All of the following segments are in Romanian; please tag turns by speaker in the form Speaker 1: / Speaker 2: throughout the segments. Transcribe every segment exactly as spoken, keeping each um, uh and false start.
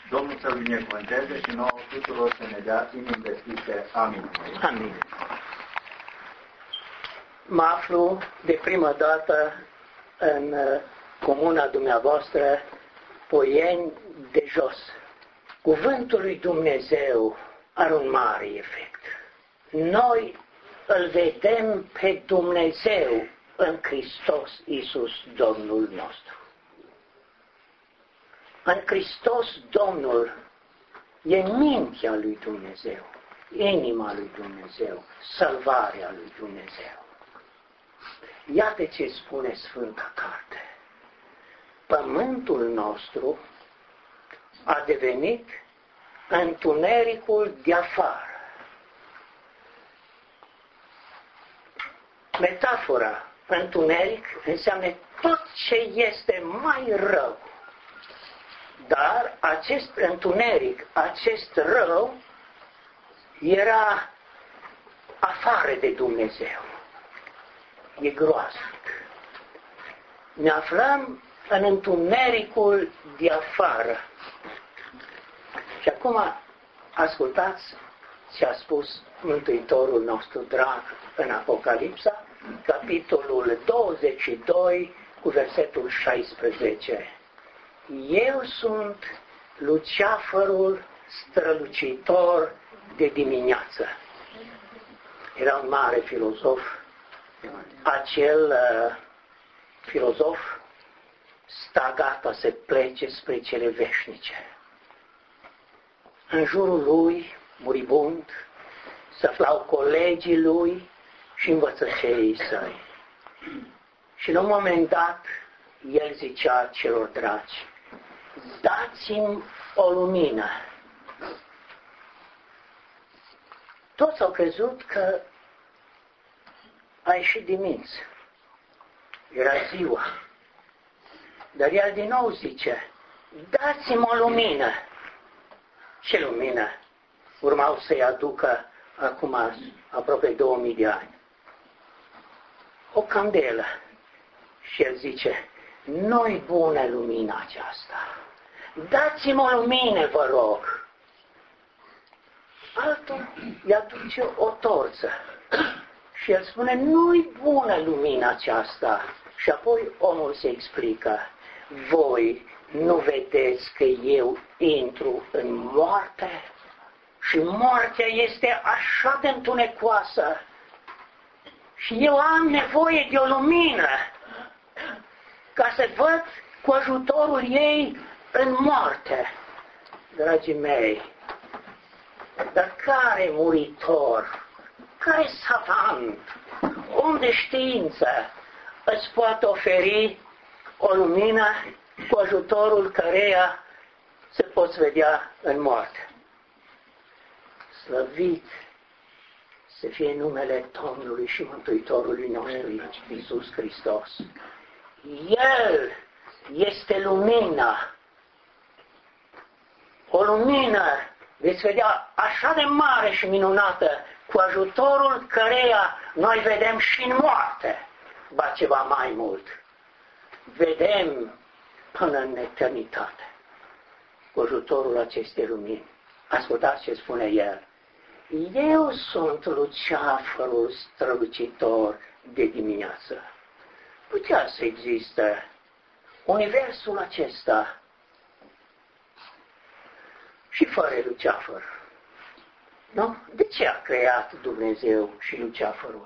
Speaker 1: Domnul să binecuvânteze și nouă tuturor să ne dea inimi deschise. Amin.
Speaker 2: Amin. Mă aflu de prima dată în comuna dumneavoastră, Poieni de Jos. Cuvântul lui Dumnezeu are un mare efect. Noi îl vedem pe Dumnezeu în Hristos Iisus, Domnul nostru. În Hristos Domnul e mintea lui Dumnezeu, inima lui Dumnezeu, salvarea lui Dumnezeu. Iată ce spune Sfânta Carte. Pământul nostru a devenit întunericul de afară. Metafora întuneric înseamnă tot ce este mai rău. Dar acest întuneric, acest rău, era afară de Dumnezeu. E groaznic. Ne aflăm în întunericul de afară. Și acum ascultați ce a spus Mântuitorul nostru drag în Apocalipsa, capitolul douăzeci și doi, cu versetul șaisprezece. Eu sunt luceafărul strălucitor de dimineață. Era un mare filozof. Acel uh, filozof sta gata să plece spre cele veșnice. În jurul lui, muribund, se aflau colegii lui și învățătorii săi. Și la un moment dat, el zicea celor dragi, dați-mi o lumină. Toți au crezut că a ieșit din minți. Era ziua. Dar el din nou zice, dați-mi o lumină. Ce lumină? Urmau să-i aducă acum aproape două mii de ani. O candelă. Și el zice, nu-i bună lumina aceasta. Dați-mi o lumină, vă rog. Altul îi aduce o torță. Și el spune, nu-i bună lumina aceasta. Și apoi omul se explică, voi nu vedeți că eu intru în moarte? Și moartea este așa de întunecoasă. Și eu am nevoie de o lumină ca să văd cu ajutorul ei în moarte. Dragii mei, dar care muritor, care savant, om de știință îți poate oferi o lumină cu ajutorul căreia se poți vedea în moarte? Slăvit să fie numele Domnului și Mântuitorului nostru, Iisus Hristos. El este lumina. O lumină veți vedea așa de mare și minunată, cu ajutorul căreia noi vedem și în moarte, ba ceva mai mult. Vedem până în eternitate, cu ajutorul acestei lumini. Ascultați ce spune el. Eu sunt luceafărul strălucitor de dimineață. Putea să existe universul acesta și fără luceafăr. Nu? De ce a creat Dumnezeu și luceafărul?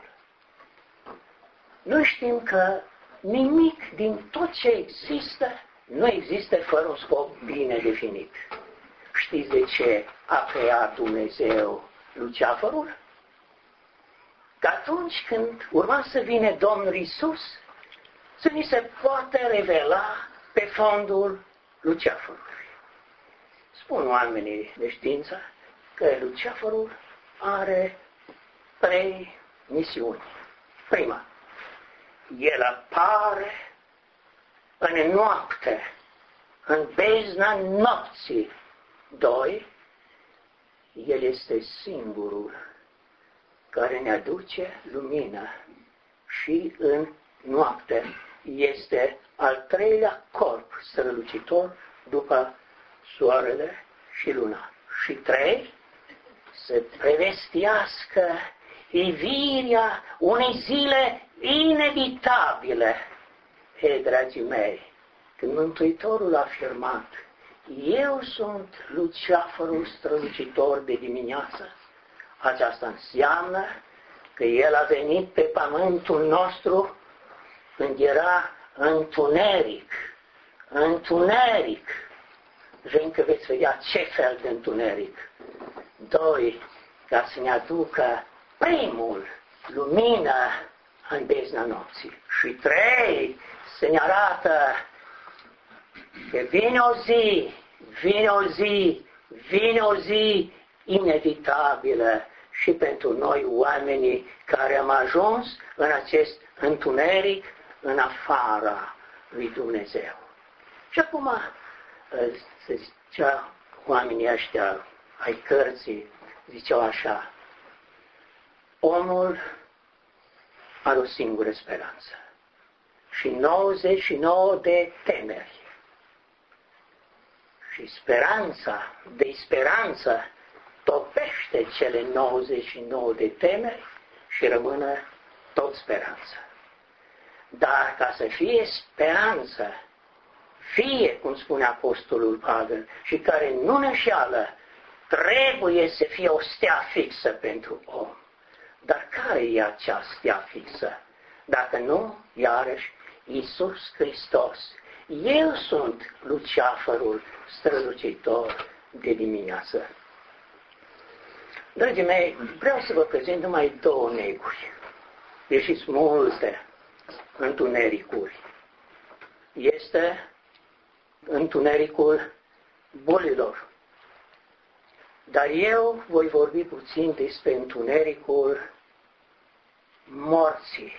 Speaker 2: Noi știm că nimic din tot ce există nu există fără un scop bine definit. Știți de ce a creat Dumnezeu luceafărul? Că atunci când urma să vină Domnul Iisus, să ni se poate revela pe fondul luceafărului. Spun oamenii de știință că luceafărul are trei misiuni. Prima, el apare în noapte, în bezna nopții. Doi, el este singurul care ne aduce lumină și în noapte este al treilea corp strălucitor după soarele și luna. Și trei, să prevestească ivirea unei zile inevitabile. Ei, dragii mei, când Mântuitorul a afirmat, eu sunt luceafărul strălucitor de dimineață, aceasta înseamnă că El a venit pe pământul nostru când era întuneric, întuneric. Și încă veți vedea ce fel de întuneric. Doi, ca să ne aducă primul lumină în bezna nopții. Și trei, să ne arată că vine o zi, vine o zi, vine o zi inevitabilă și pentru noi oamenii care am ajuns în acest întuneric în afara lui Dumnezeu. Și acum se zicea, oamenii ăștia ai cărții ziceau așa, omul are o singură speranță și nouăzeci și nouă de temeri. Și speranța, de speranță, topește cele nouăzeci și nouă de temeri și rămâne tot speranță. Dar ca să fie speranță, fie, cum spune Apostolul Pavel, și care nu ne înșeală, trebuie să fie o stea fixă pentru om. Dar care e acea stea fixă? Dacă nu, iarăși, Iisus Hristos. Eu sunt luceafărul strălucitor de dimineață. Dragii mei, vreau să vă prezint numai două neguri, deși sunt multe întunericuri. Este întunericul bolilor. Dar eu voi vorbi puțin despre întunericul morții.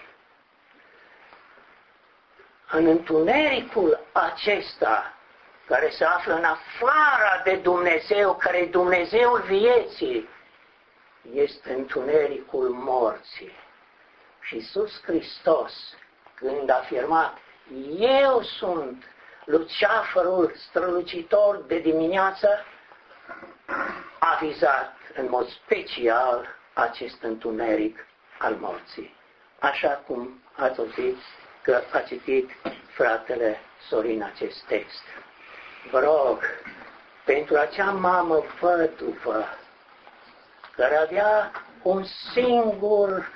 Speaker 2: În întunericul acesta, care se află în afara de Dumnezeu, care e Dumnezeul vieții, este întunericul morții. Și Iisus Hristos, când a afirmat, eu sunt luceafărul strălucitor de dimineață, a vizat în mod special acest întuneric al morții. Așa cum ați auzit că a citit fratele Sorin acest text. Vă rog, pentru acea mamă văduvă, care avea un singur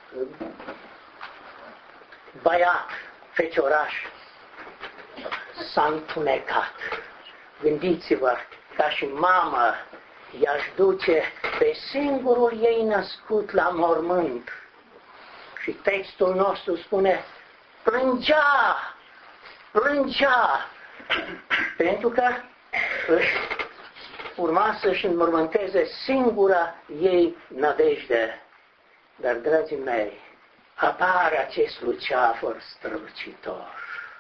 Speaker 2: băiat, fecioraș, s-a întunecat. Gândiți-vă, ca și mamă, i-aș duce pe singurul ei născut la mormânt. Și textul nostru spune, plângea, plângea, pentru că își urma să-și înmormânteze singura ei nădejde. Dar, dragii mei, apare acest luceafăr strălucitor.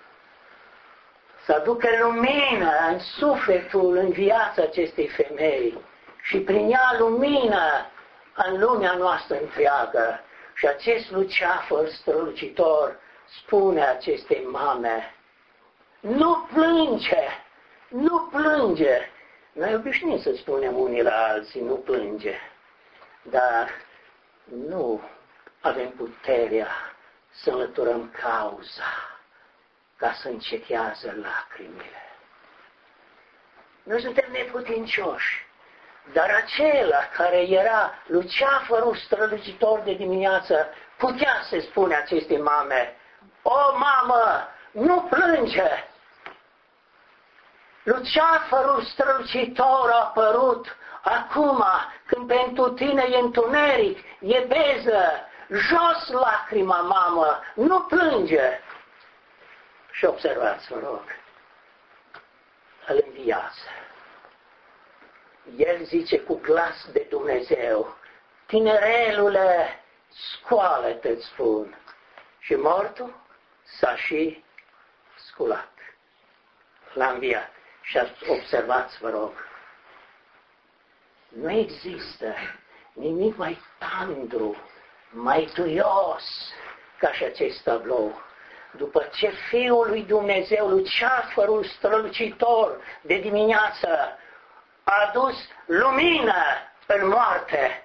Speaker 2: Să aducă lumină în sufletul, în viața acestei femei și prin ea lumină în lumea noastră întreagă. Și acest luceafăr strălucitor spune acestei mame, nu plânge, nu plânge. Noi obișnuim să spunem unii la alții, nu plânge, dar nu avem puterea să înlăturăm cauza ca să încetează lacrimile. Noi suntem neputincioși, dar acela care era luceafărul strălucitor de dimineață putea să spune acestei mame, o mamă, nu plânge! Luceafărul strălucitor a apărut acum, când pentru tine e întuneric, e beză, jos lacrima, mamă, nu plânge! Și observați, vă rog, îl înviază. El zice cu glas de Dumnezeu, tinerelule, scoală-te-ți spun. Și mortul s-a și sculat. L-a înviat. Și observați, vă rog, nu există nimic mai tandru, mai duios ca și acest tablou. După ce Fiul lui Dumnezeu, luceafărul strălucitor de dimineață, a adus lumină în moarte.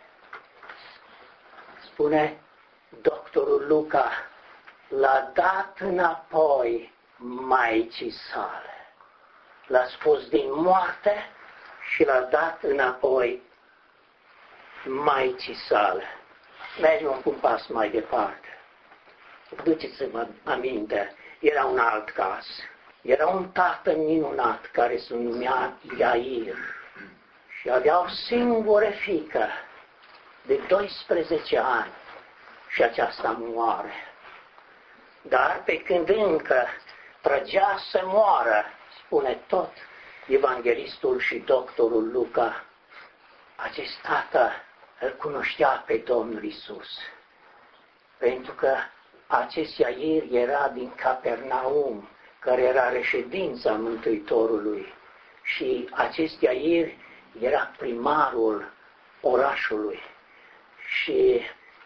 Speaker 2: Spune doctorul Luca, l-a dat înapoi Maicii sale. L-a scos din moarte și l-a dat înapoi Maicii sale. Mergem un pas mai departe. Duceți-vă aminte, era un alt caz. Era un tată minunat care se numea Iair și avea o singură fiică de doisprezece ani și aceasta moare. Dar pe când încă trăgea să moară, spune tot evanghelistul și doctorul Luca, acest tată îl cunoștea pe Domnul Iisus, pentru că acest Iair era din Capernaum, care era reședința Mântuitorului, și acest Iair era primarul orașului. Și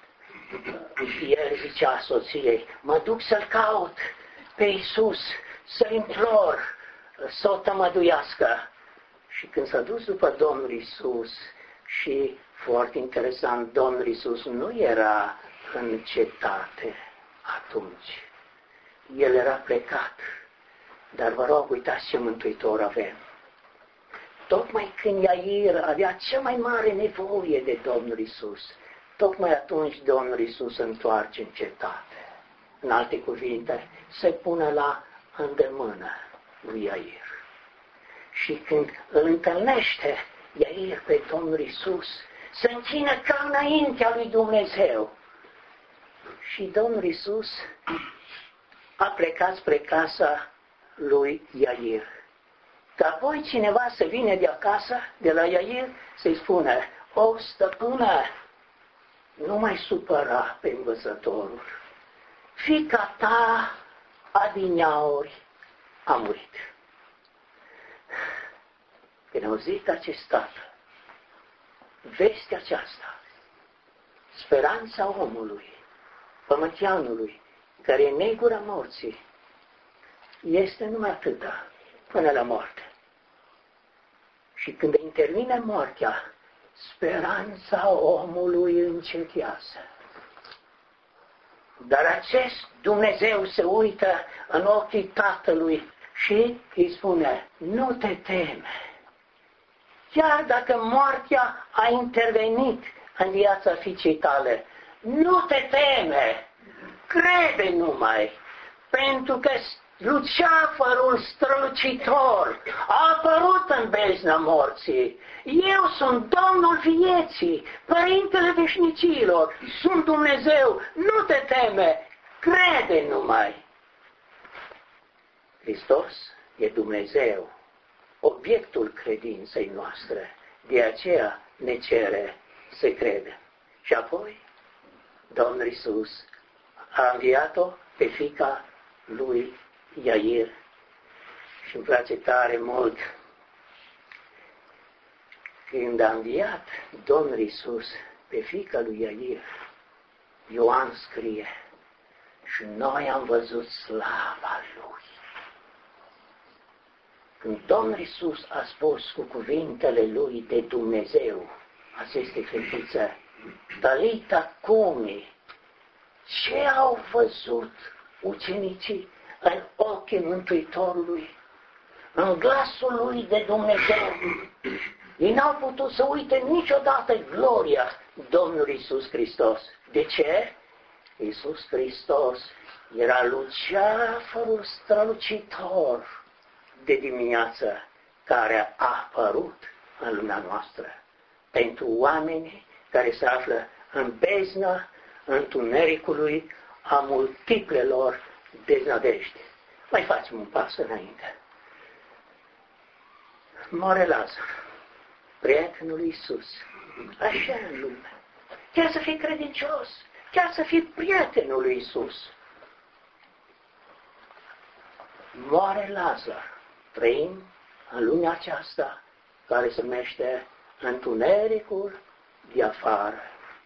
Speaker 2: el zicea soției, mă duc să-l caut pe Iisus, să-l implor să o tămăduiască. Și când s-a dus după Domnul Iisus, și foarte interesant, Domnul Iisus nu era în cetate atunci. El era plecat. Dar vă rog, uitați ce Mântuitor avem. Tocmai când Iair avea cea mai mare nevoie de Domnul Iisus, tocmai atunci Domnul Iisus se întoarce în cetate. În alte cuvinte, se pune la îndemână lui Iair. Și când îl întâlnește Iair pe Domnul Iisus, se închină ca înaintea lui Dumnezeu. Și Domnul Iisus a plecat spre casa lui Iair. Că apoi cineva să vine de acasă, de la Iair, să-i spune, o stăpână, nu mai supăra pe învățătorul. Fiica ta adineauri a murit. Când a auzit acest tată, vestea aceasta, speranța omului, pământeanului, care e negura morții, este numai atâta, până la moarte. Și când intervine moartea, speranța omului încetează. Dar acest Dumnezeu se uită în ochii Tatălui și îi spune, nu te teme. Chiar dacă moartea a intervenit în viața fiicei tale, nu te teme, crede numai, pentru că luceafărul strălucitor a apărut în bezna morții. Eu sunt Domnul vieții, Părintele veșnicilor, sunt Dumnezeu, nu te teme, crede numai. Hristos e Dumnezeu, obiectul credinței noastre, de aceea ne cere să credem. Și apoi, Domnul Iisus a înviat-o pe fiica lui Iair. Și îmi place tare mult când a înviat Domnul Iisus pe fiica lui Iair, Ioan scrie, și noi am văzut slava Lui. Când Domnul Iisus a spus cu cuvintele Lui de Dumnezeu aceste fetițe, Talita cumi, ce au văzut ucenicii în ochii Mântuitorului, în glasul Lui de Dumnezeu? Ei n-au putut să uite niciodată gloria Domnului Iisus Hristos. De ce? Iisus Hristos era luceafărul strălucitor de dimineață care a apărut în lumea noastră pentru oamenii care se află în bezna întunericului a multiplelor deznădejde. Mai facem un pas înainte. Moare Lazar, prietenul lui Iisus, așa în lume. Chiar să fii credincios, chiar să fii prietenul lui Iisus. Moare Lazar, trăim în lumea aceasta care se numește întunericul de afară.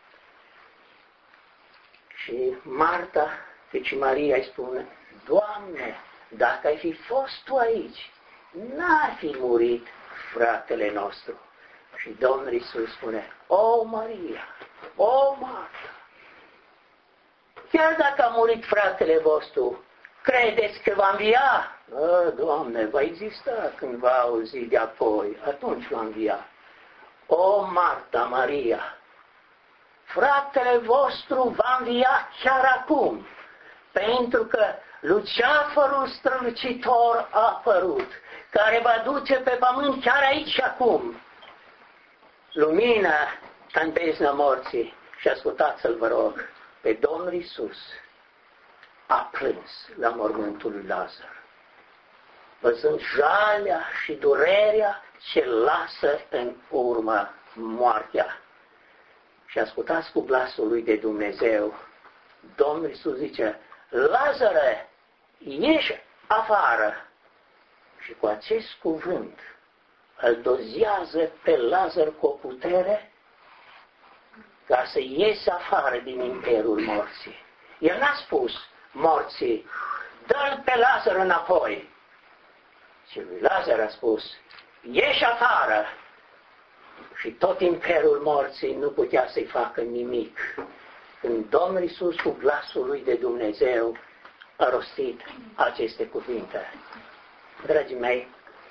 Speaker 2: Și Marta, fiica Maria, îi spune, Doamne, dacă ai fi fost Tu aici, n-ar fi murit fratele nostru. Și Domnul Iisus spune, o, Maria, o, Marta, chiar dacă a murit fratele vostru, credeți că va învia? A, Doamne, va exista când va auzi de apoi, atunci va învia. O, Marta, Maria, fratele vostru va învia chiar acum, pentru că luceafărul strălucitor a apărut, care va duce pe pământ chiar aici și acum lumina în beznă morții. Și ascultați-l, vă rog, pe Domnul Iisus a plâns la mormântul lui Lazar, văzând jalea și durerea ce lasă în urmă moartea. Și ascultați cu glasul lui de Dumnezeu, Domnul Iisus zice, Lazare, ieși afară. Și cu acest cuvânt îl dozează pe Lazar cu o putere ca să iese afară din imperiul morții. El n-a spus morții, dă-l pe Lazar înapoi. Și lui Lazar a spus, ieși afară. Și tot imperiul morții nu putea să-i facă nimic. Când Domnul Iisus cu glasul lui de Dumnezeu a rostit aceste cuvinte. Dragii mei,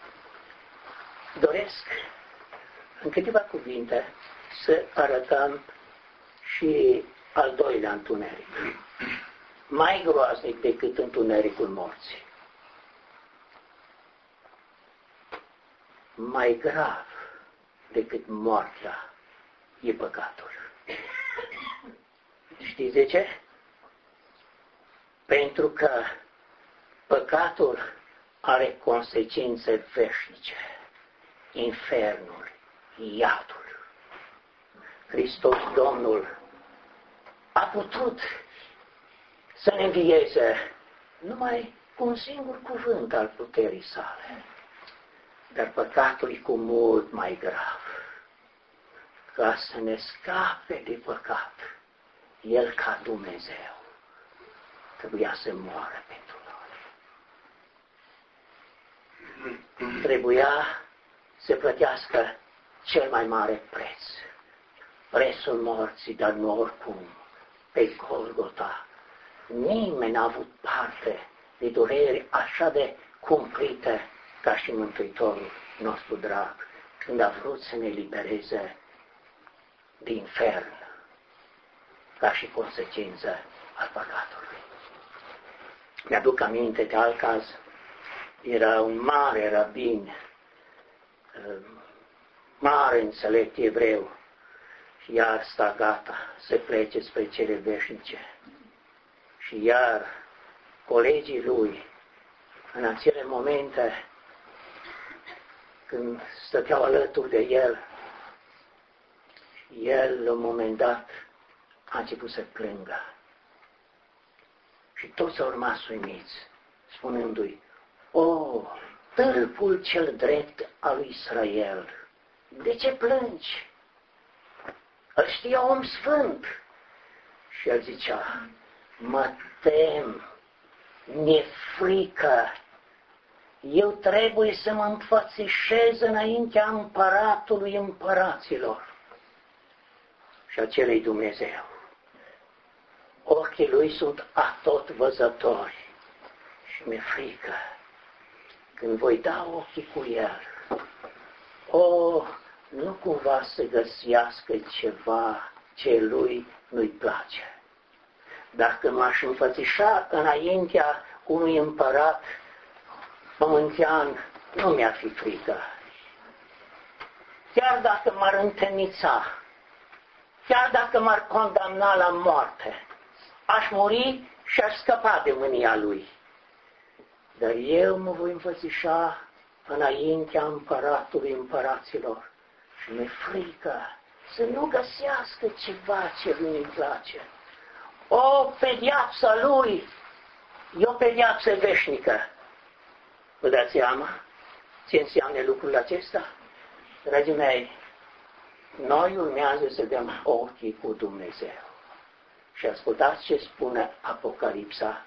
Speaker 2: doresc în câteva cuvinte să arătăm și al doilea întuneric, mai groaznic decât întunericul morții. Mai grav decât moartea e păcatul. Știți de ce? Pentru că păcatul are consecințe veșnice. Infernul, iadul. Hristos Domnul a putut să ne învieze numai cu un singur cuvânt al puterii sale. Dar păcatul e cu mult mai grav. Ca să ne scape de păcat, El ca Dumnezeu trebuia să moară pentru noi. Trebuia să plătească cel mai mare preț. Prețul morții, dar nu oricum. Pe Golgota nimeni n-a avut parte de dureri așa de cumplite ca și Mântuitorul nostru drag, când a vrut să ne libereze din infern, ca și consecință al păcatului. Mi-aduc aminte de alt caz, era un mare rabin, mare înțelept evreu, și iar sta gata să plece spre cele veșnice. Și iar colegii lui, în acele momente când stăteau alături de el, el, la un moment dat, a început să plângă. Și toți au rămas uimiți, spunându-i, o, tâlpul cel drept al lui Israel, de ce plângi? Îl știa om sfânt. Și el zicea, mă tem, mi-e frică, eu trebuie să mă înfățișez înaintea împăratului împăraților și acelei Dumnezeu. Ochii lui sunt atot văzători și mi-e frică când voi da ochii cu el. O, nu cumva să găsească ceva ce lui nu-i place. Dacă m-aș înfățișa înaintea unui împărat pământean, nu mi-ar fi frică. Chiar dacă m-ar întemnița, chiar dacă m-ar condamna la moarte, aș muri și aș scăpa de mânia lui. Dar eu mă voi înfățișa înaintea împăratului împăraților și mi-e frică să nu găsească ceva ce lui îmi place. O, pedeapsa lui e o pedeapsă veșnică. Vă dați seama ce înseamnă lucrul acesta? Dragii mei, noi urmează să dăm ochii cu Dumnezeu. Și ascultați ce spune Apocalipsa,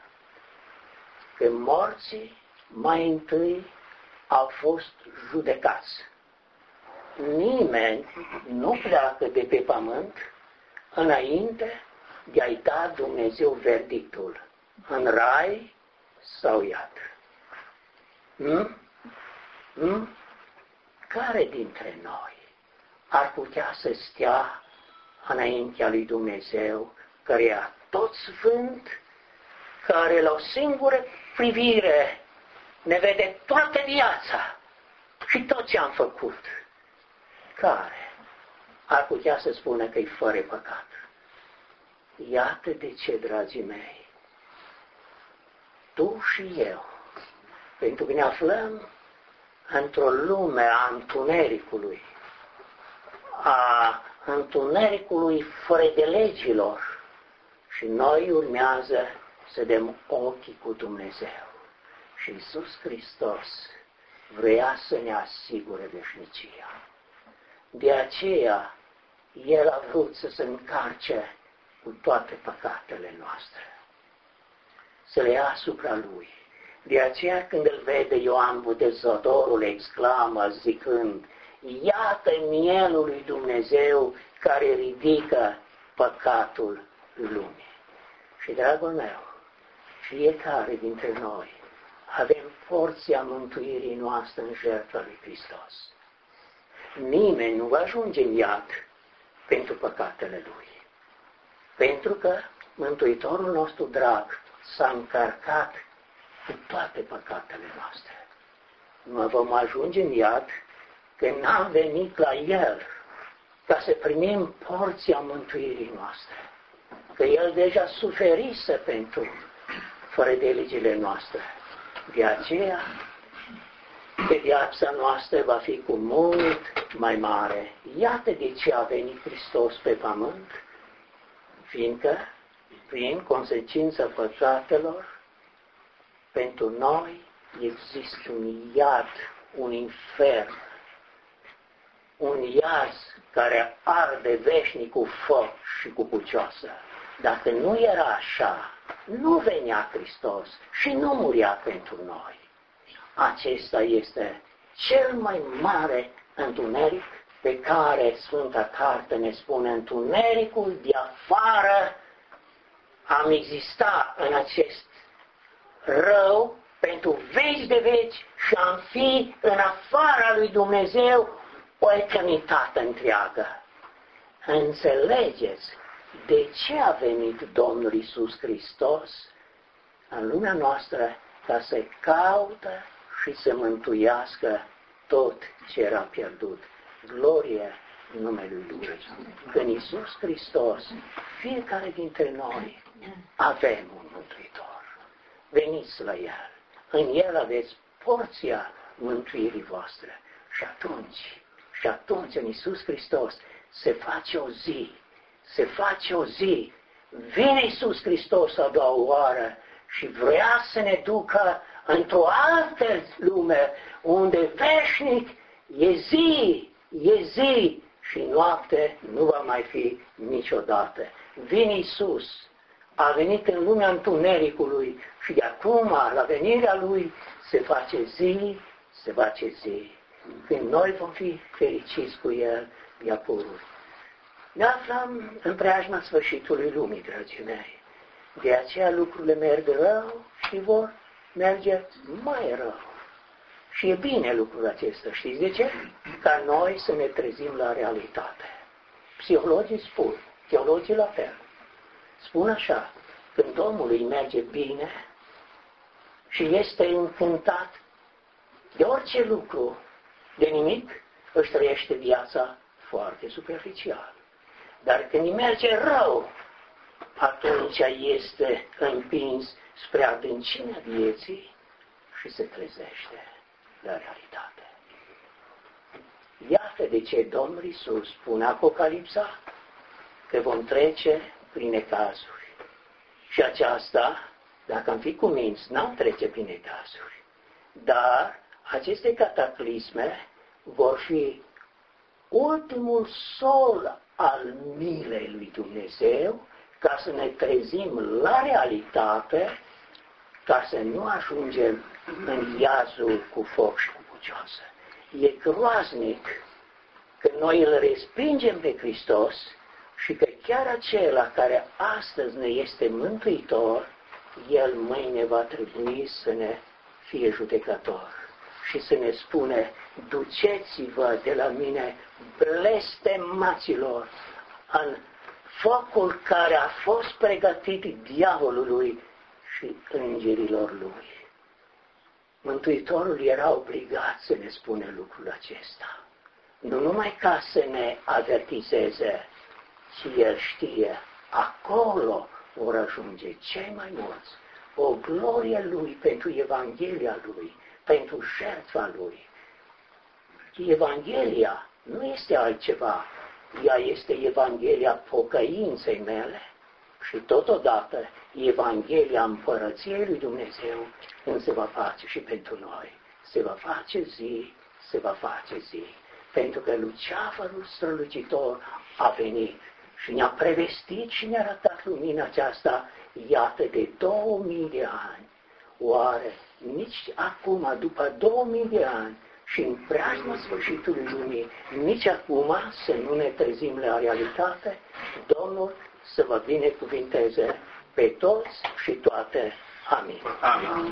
Speaker 2: că morții mai întâi au fost judecați. nimeni nu pleacă de pe pământ înainte de a-i da Dumnezeu verdictul, în rai sau iad. Hmm? Hmm? Care dintre noi ar putea să stea înaintea lui Dumnezeu, care e tot sfânt, care la o singură privire ne vede toată viața și tot ce am făcut, care ar putea să spună că e fără păcat? Iată de ce, dragii mei, tu și eu, pentru că ne aflăm într-o lume a întunericului, a întunericului fără de legilor, și noi urmează să dăm ochii cu Dumnezeu. Și Iisus Hristos vrea să ne asigure veșnicia. De aceea, El a vrut să se încarce cu toate păcatele noastre, să le ia asupra Lui. De aceea, când îl vede Ioan Botezătorul, exclamă zicând: iată mielul lui Dumnezeu care ridică păcatul lumii. Și, dragul meu, fiecare dintre noi avem porția mântuirii noastre în jertfa lui Hristos. Nimeni nu va ajunge în iad pentru păcatele Lui. Pentru că Mântuitorul nostru drag s-a încărcat cu toate păcatele noastre. Nu vom ajunge în iad că n-am venit la El ca să primim porția mântuirii noastre. Că El deja suferise pentru fără de legile noastre. De aceea, pedeapsa noastră va fi cu mult mai mare. Iată de ce a venit Hristos pe pământ, fiindcă, prin consecința păcatelor, pentru noi există un iad, un infern, un iaz care arde veșnic cu foc și cu pucioasă. Dacă nu era așa, nu venea Hristos și nu muria pentru noi. Acesta este cel mai mare întuneric pe care Sfânta Carte ne spune: întunericul de afară. Am existat în acest rău pentru veci de veci și am fi în afara lui Dumnezeu o eternitate întreagă. Înțelegeți de ce a venit Domnul Iisus Hristos în lumea noastră? Ca să caută și să mântuiască tot ce era pierdut. Glorie numelui Lui. În Iisus Hristos, fiecare dintre noi avem un Mântuitor. Veniți la El. În El aveți porția mântuirii voastre. Și atunci, și atunci în Iisus Hristos se face o zi, se face o zi. Vine Iisus Hristos a doua oară și vrea să ne ducă într-o altă lume, unde veșnic e zi, e zi și noapte nu va mai fi niciodată. Vine Iisus, a venit în lumea întunericului și de acum, la venirea Lui, se face zi, se face zi. Când noi vom fi fericiți cu El de apururi. Ne aflăm în preajma sfârșitului lumii, dragii mei. De aceea lucrurile merg rău și vor merge mai rău. Și e bine lucrul acesta. Știți de ce? Ca noi să ne trezim la realitate. Psihologii spun, teologii la fel. Spun așa: când omul îi merge bine și este încântat de orice lucru, de nimic, își trăiește viața foarte superficial. Dar când îi merge rău, atunci este împins spre adâncimea vieții și se trezește la realitate. Iată de ce Domnul Iisus spune Apocalipsa că vom trece prin necazuri. Și aceasta, dacă am fi cuminți, n-am trece prin necazuri. Dar aceste cataclisme vor fi ultimul sol al milei lui Dumnezeu, ca să ne trezim la realitate, ca să nu ajungem în iazul cu foc și cu pucioasă. E groaznic că noi îl respingem pe Hristos și că chiar acela care astăzi ne este mântuitor, El mâine va trebui să ne fie judecător și să ne spune, duceți-vă de la mine, blestemaților, în focul care a fost pregătit diavolului și îngerilor lui. Mântuitorul era obligat să ne spune lucrul acesta. Nu numai ca să ne avertizeze, ci El știe, acolo vor ajunge cei mai mulți. O glorie Lui pentru Evanghelia Lui, pentru jertfa Lui. Evanghelia nu este altceva, ea este Evanghelia pocăinței mele și totodată Evanghelia Împărăției lui Dumnezeu când se va face și pentru noi. Se va face zi, se va face zi. Pentru că Luceafărul strălucitor a venit și ne-a prevestit și ne-a arătat lumina aceasta, iată, de două mii de ani. Oare nici acum, după două mii de ani, și în preajma sfârșitului lumii, nici acum să nu ne trezim la realitate? Domnul să vă binecuvinteze pe toți și toate. Amin.
Speaker 1: Amin.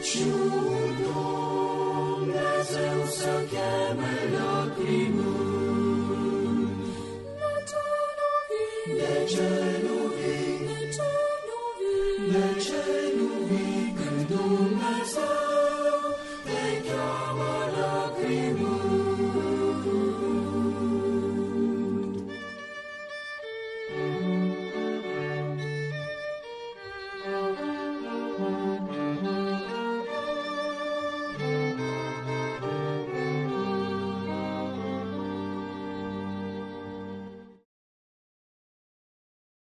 Speaker 3: Dumnezeu să cheme lacrimul.